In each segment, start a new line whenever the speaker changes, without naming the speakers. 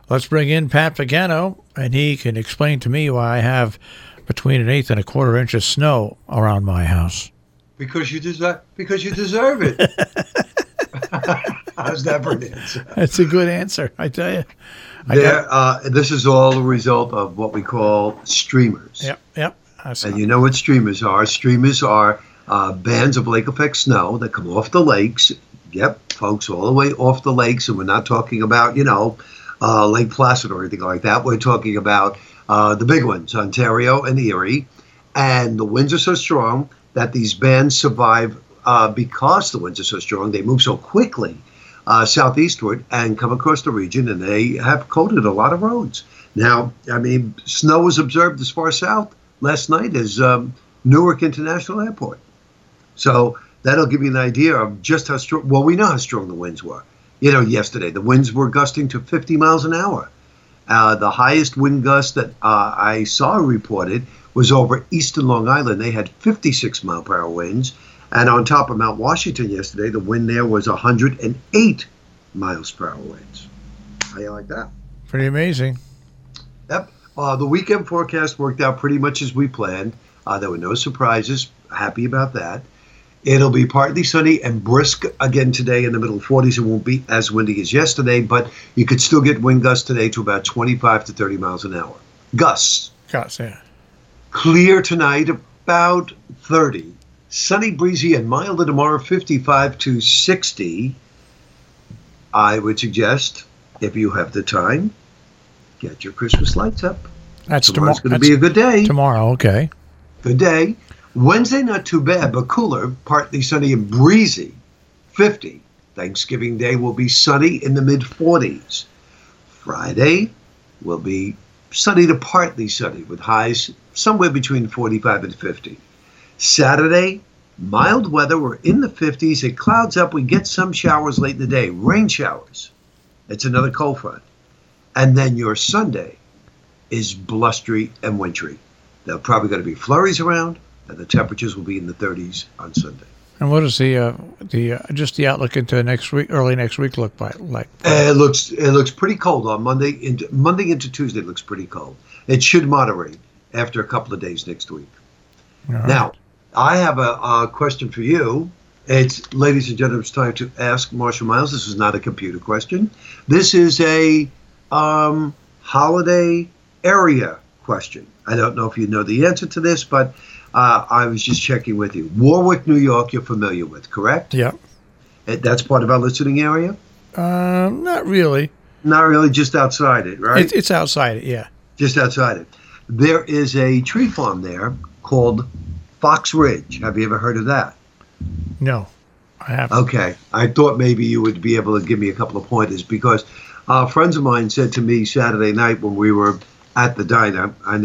Let's bring in Pat Pagano, and he can explain to me why I have between an eighth and a quarter inch of snow around my house.
Because you deserve it. How's that for an answer?
That's a good answer, I tell you.
This is all a result of what we call streamers.
Yep.
And you know what streamers are? Streamers are bands of lake effect snow that come off the lakes. Yep, folks, all the way off the lakes. And we're not talking about, Lake Placid or anything like that. We're talking about the big ones, Ontario and Erie. And the winds are so strong that these bands survive because the winds are so strong. They move so quickly southeastward and come across the region, and they have coated a lot of roads. Now, snow was observed as far south last night as Newark International Airport. So that'll give you an idea of just how strong. Well, we know how strong the winds were. Yesterday, the winds were gusting to 50 miles an hour. The highest wind gust that I saw reported was over eastern Long Island. They had 56 mile per hour winds. And on top of Mount Washington yesterday, the wind there was 108 miles per hour winds. How you like that?
Pretty amazing.
Yep. The weekend forecast worked out pretty much as we planned. There were no surprises. Happy about that. It'll be partly sunny and brisk again today in the middle 40s. It won't be as windy as yesterday, but you could still get wind gusts today to about 25 to 30 miles an hour. Gusts.
Gusts, yeah.
Clear tonight, about 30. Sunny, breezy, and milder tomorrow, 55 to 60. I would suggest, if you have the time, get your Christmas lights up. Tomorrow's going to be a good day.
Tomorrow, okay.
Good day. Wednesday, not too bad, but cooler, partly sunny and breezy, 50. Thanksgiving Day will be sunny in the mid-40s. Friday will be sunny to partly sunny with highs somewhere between 45 and 50. Saturday, mild weather. We're in the 50s. It clouds up. We get some showers late in the day, rain showers. It's another cold front. And then your Sunday is blustery and wintry. There are probably going to be flurries around, and the temperatures will be in the 30s on Sunday.
And what does the outlook into next week, early next week, look like?
It looks pretty cold on Monday into Tuesday. It looks pretty cold. It should moderate after a couple of days next week.
Right.
Now, I have a question for you. It's, ladies and gentlemen, it's time to ask Marshall Miles. This is not a computer question. This is a holiday area question. I don't know if you know the answer to this, but I was just checking with you. Warwick, New York, you're familiar with, correct?
Yeah.
That's part of our listening area?
Not really.
Not really, just outside it, right?
It's outside it, yeah.
Just outside it. There is a tree farm there called Fox Ridge. Have you ever heard of that?
No, I haven't.
Okay. I thought maybe you would be able to give me a couple of pointers because friends of mine said to me Saturday night when we were at the diner, and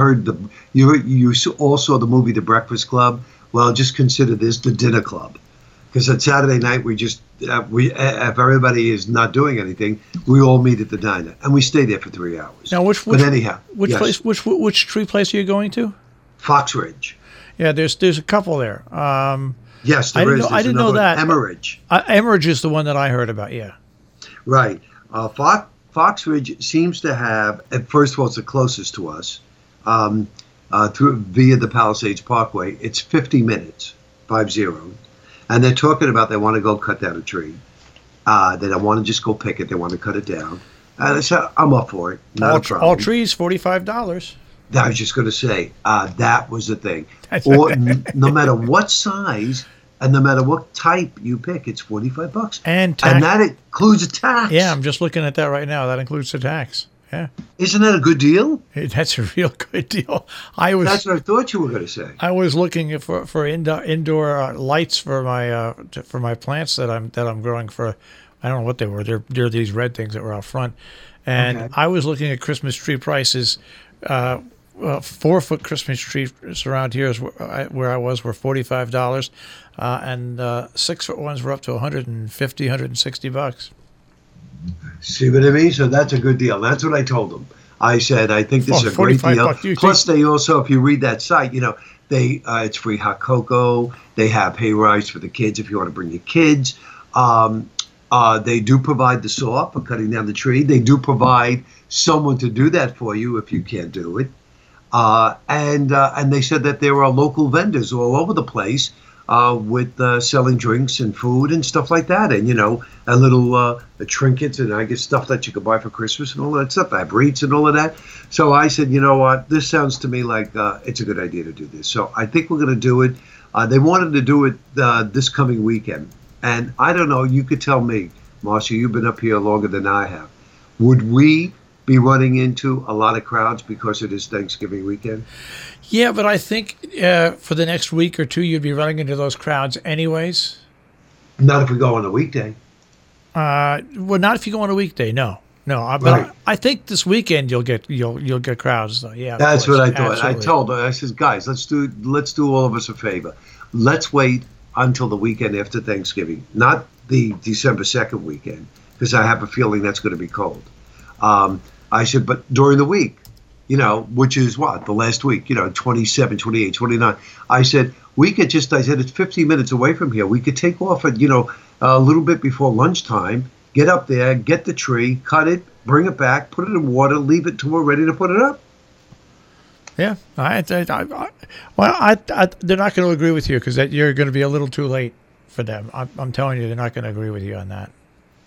you all saw the movie The Breakfast Club. Well, just consider this the dinner club, because on Saturday night if everybody is not doing anything, we all meet at the diner and we stay there for 3 hours.
Now, which
yes.
which tree place are you going to?
Fox Ridge.
Yeah, there's a couple there.
Yes, there is.
I didn't know that.
Emerridge.
Emerridge is the one that I heard about. Yeah.
Right. Fox Ridge seems to have, first of all, it's the closest to us, via the Palisades Parkway. It's 50 minutes, 50. And they're talking about they want to go cut down a tree. They don't want to just go pick it. They want to cut it down. And I said, I'm up for it. Not a problem.
All trees, $45.
I was just going to say, that was the thing. No matter what size and no matter what type you pick, it's $45.
And tax.
And that includes a tax.
Yeah, I'm just looking at that right now. That includes the tax. Yeah.
Isn't that a good deal?
That's a real good deal.
That's what I thought you were going to say.
I was looking for indoor lights for my plants that I'm growing for. I don't know what they were. They're these red things that were out front, and okay. I was looking at Christmas tree prices. 4-foot Christmas trees around here is where I was were $45, and 6-foot ones were up to $150, $160.
See what I mean? So that's a good deal. That's what I told them. I said, I think this is a great deal. Plus, they also, if you read that site, they it's free hot cocoa. They have hay rides for the kids if you want to bring your kids. They do provide the saw for cutting down the tree. They do provide someone to do that for you if you can't do it. And they said that there are local vendors all over the place with selling drinks and food and stuff like that, and a little trinkets and I guess stuff that you could buy for Christmas and all that stuff, Abrites and all of that. So I said, you know what, this sounds to me like it's a good idea to do this. So I think we're going to do it. They wanted to do it this coming weekend, and I don't know. You could tell me, Marcia. You've been up here longer than I have. Would we be running into a lot of crowds because it is Thanksgiving weekend?
Yeah, but I think for the next week or two, you'd be running into those crowds anyways.
Not if we go on a weekday.
Well, not if you go on a weekday. No. But
Right.
I think this weekend you'll get crowds though. Yeah, of
That's
course.
what I thought.
Absolutely.
I told her, I said, guys, let's do all of us a favor. Let's wait until the weekend after Thanksgiving, not the December 2nd weekend, because I have a feeling that's going to be cold. I said, but during the week, which is what, the last week, 27, 28, 29. I said, I said, it's 15 minutes away from here. We could take off at, a little bit before lunchtime, get up there, get the tree, cut it, bring it back, put it in water, leave it till we're ready to put it up.
Yeah, they're not going to agree with you because you're going to be a little too late for them. I'm telling you, they're not going to agree with you on that.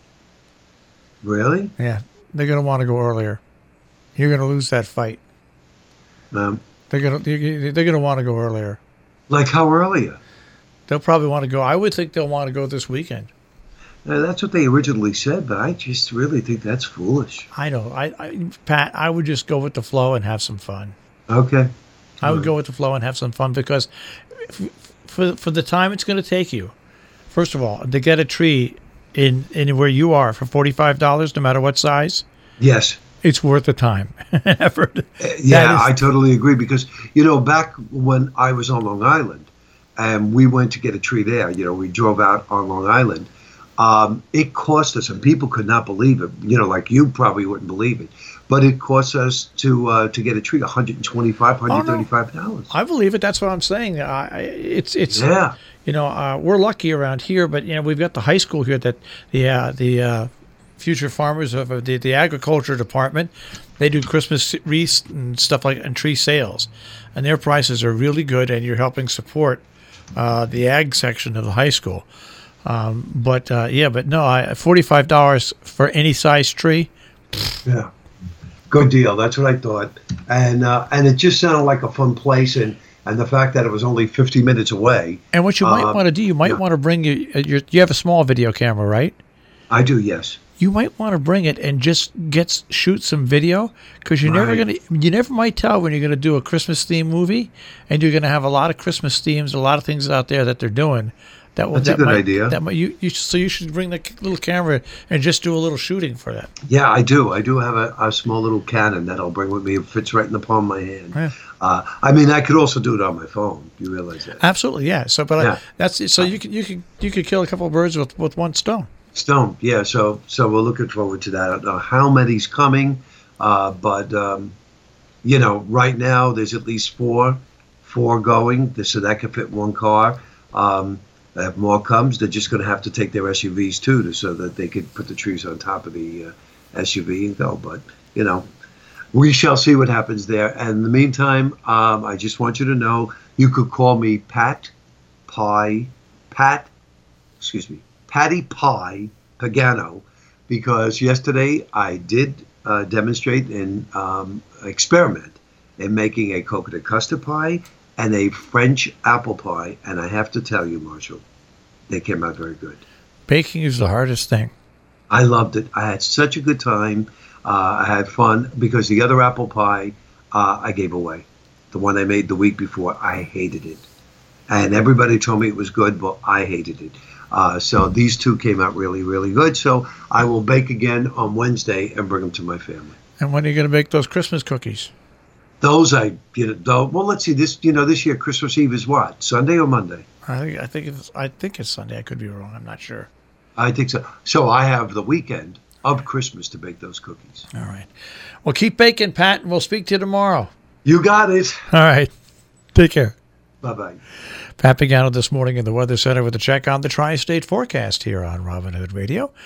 Really?
Yeah, they're going to want to go earlier. You're going to lose that fight. They're going to want to go earlier.
Like how earlier?
They'll probably want to go. I would think they'll want to go this weekend.
That's what they originally said, but I just really think that's foolish.
I know. Pat, I would just go with the flow and have some fun.
Okay.
I would go with the flow and have some fun because for the time it's going to take you, first of all, to get a tree in where you are for $45, no matter what size.
Yes.
It's worth the time and effort.
I totally agree because, back when I was on Long Island and we went to get a tree there, we drove out on Long Island. It cost us, and people could not believe it, like you probably wouldn't believe it, but it cost us to get a tree $125, $135.
No. I believe it. That's what I'm saying. It's
yeah.
We're lucky around here, but we've got the high school here that the future farmers of the agriculture department, they do Christmas wreaths and stuff and tree sales, and their prices are really good, and you're helping support the ag section of the high school. But no, $45 for any size tree.
Yeah, good deal. That's what I thought, and it just sounded like a fun place, and the fact that it was only 50 minutes away.
And what you might want to do, you might want to bring you have a small video camera, right?
I do, yes.
You might want to bring it and just shoot some video because you never might tell when you're going to do a Christmas themed movie, and you're going to have a lot of Christmas themes, a lot of things out there that they're doing.
That's a good idea.
So you should bring the little camera and just do a little shooting for that.
Yeah, I do. I do have a small little Canon that I'll bring with me. It fits right in the palm of my hand.
Yeah.
I could also do it on my phone. You realize that?
Absolutely, yeah. So, that's so you could kill a couple of birds with one stone.
Yeah. So we're looking forward to that. I don't know how many's coming, but right now there's at least four going, so that could fit one car. If more comes, they're just going to have to take their SUVs too, so that they could put the trees on top of the SUV and go. But we shall see what happens there. And in the meantime, I just want you to know you could call me Patty Pie Pagano, because yesterday I did demonstrate and experiment in making a coconut custard pie and a French apple pie, and I have to tell you, Marshall, they came out very good.
Baking is the hardest thing.
I loved it. I had such a good time. I had fun because the other apple pie I gave away. The one I made the week before, I hated it. And everybody told me it was good, but I hated it. So these two came out really, really good. So I will bake again on Wednesday and bring them to my family.
And when are you going to bake those Christmas cookies?
Those well, let's see. This year Christmas Eve is what? Sunday or Monday?
I think it's Sunday. I could be wrong. I'm not sure.
I think so. So I have the weekend of Christmas to bake those cookies.
All right. Well, keep baking, Pat, and we'll speak to you tomorrow.
You got it.
All right. Take care.
Bye-bye.
Pat Pagano this morning in the Weather Center with a check on the Tri-State forecast here on Robin Hood Radio.